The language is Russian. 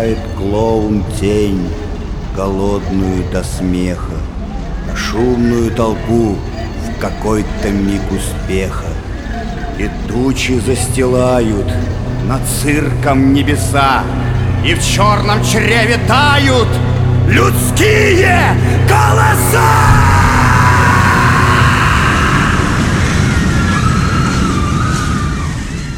бросает клоун тень, голодную до смеха, на шумную толпу в какой-то миг успеха. И тучи застилают над цирком небеса, и в черном чреве тают людские голоса!